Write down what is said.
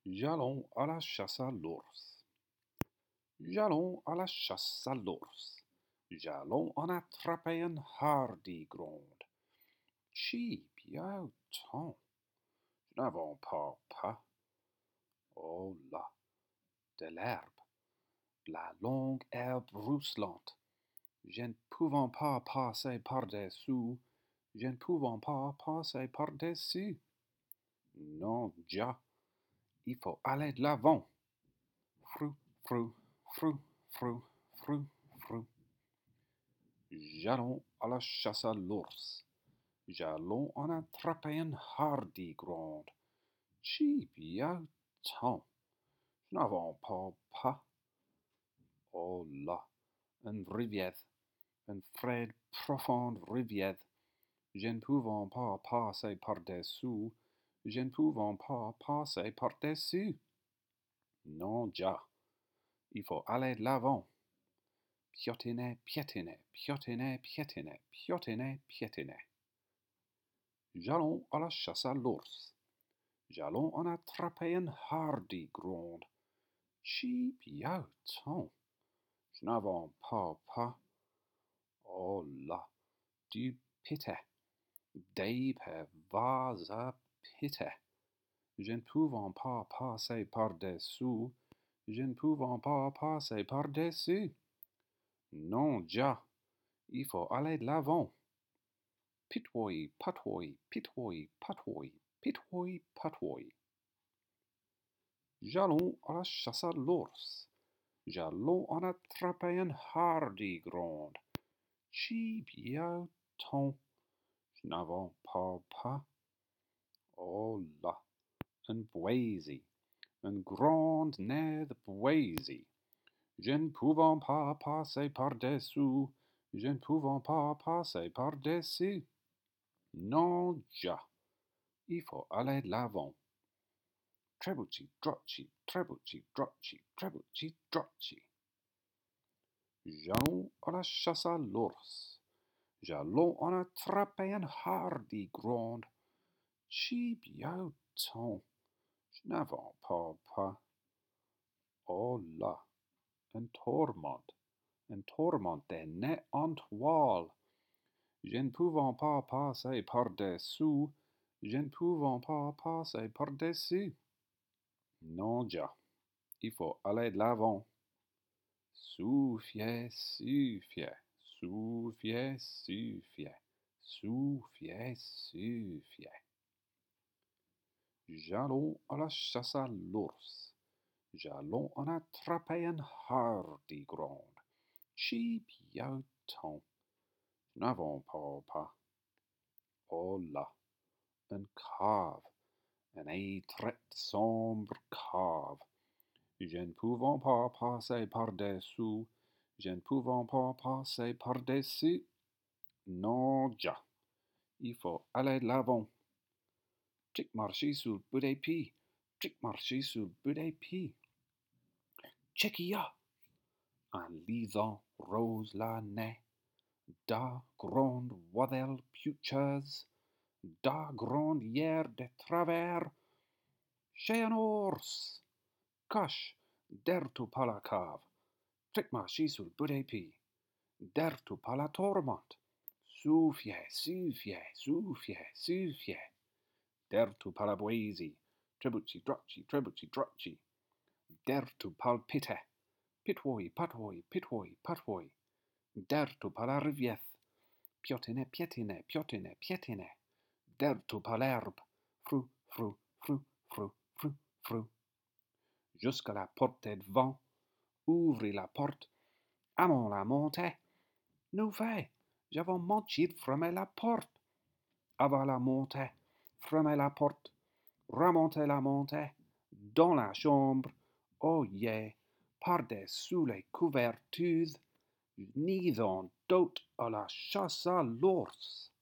J'allons à la chasse à l'ours. J'allons à la chasse à l'ours. J'allons en attraper un hardi gronde. Chi, bien temps, je n'avons pas. Oh là, de l'herbe, la longue herbe rousselante. Je ne pouvons pas passer par-dessous. Je ne pouvons pas passer par-dessus. Non, déjà, il faut aller de l'avant. Frou, frou, frou, frou, frou, frou. J'allons à la chasse à l'ours. J'allons en attraper un hardi gronde. Chi, bien temps, je n'avons pas. Oh là, une rivière, une frais profonde rivière. Je ne pouvons pas passer par-dessous. Je ne pouvons pas passer par-dessus. Non, déjà, il faut aller de l'avant. Piétiner, piétiner, piétiner, piétiner, piétiner, piétiner. J'allons à la chasse à l'ours. J'allons en attraper un hardi gronde. Chi, bien temps, je n'avons pas. Oh là, du pité, des vas à pité. Je ne pouvons pas passer par-dessous. Je ne pouvons pas passer par-dessus. Non, déjà, il faut aller de l'avant. Pitoy, patoy, pitoy, patoy, pitoy, patoy. J'allons à la chasse à l'ours. J'allons en attraper un hardi gronde. Chi, bien temps, je n'avons pas. Oh là, un boisie, un grand nez de boisie. Je ne pouvons pas passer par-dessous. Je ne pouvons pas passer par-dessus. Non, déjà, il faut aller de l'avant. Trebucci, drocci, trebucci, drocci, trebucci, drocci. J'allons à la chasse à l'ours. J'allons en attraper un hardi gronde. Chi, bien temps, je n'avons pas. Oh là, un tourmente des nez en toile. Je ne pouvons pas passer par-dessous. Je ne pouvons pas passer par-dessus. Non, déjà, il faut aller de l'avant. Souffle, souffle, souffle, souffle, souffle, souffle. J'allons à la chasse à l'ours. J'allons en attraper un hardi gronde. Chi, bien temps, je n'avons pas. Oh là, une cave, une étroite sombre cave. Je ne pouvons pas passer par-dessous. Je ne pouvons pas passer par-dessus. Non, déjà, il faut aller de l'avant. Trick marcher sous le bout des pieds. Trick marcher sous le bout des pieds. Check-y-a! En lisant rose la nez, da grande wadel putcheuse, da grande hier de travers, chez un ours, cache, dertu par la cave, trick marcher sous le bout des pieds, dertu par la tourmente, souffle, souffle, souffle, souffle, dertu par la boisie, trebucci, drocci, dertu par le pité, pitoy, patoy, pitoy, patoy, dertu par la rivière, piétiner, piétiner, piétiner, piétiner, dertu par l'herbe, frou, frou, frou, frou, frou, frou, jusqu'à la porte devant, ouvrez la porte, allons la monter. Nous fait, j'avons menti de fermer la porte. Avant la montée, fermez la porte, remontez la montée, dans la chambre, oh yeah, par-dessous les couvertures, ni dans d'autres à la chasse à l'ours.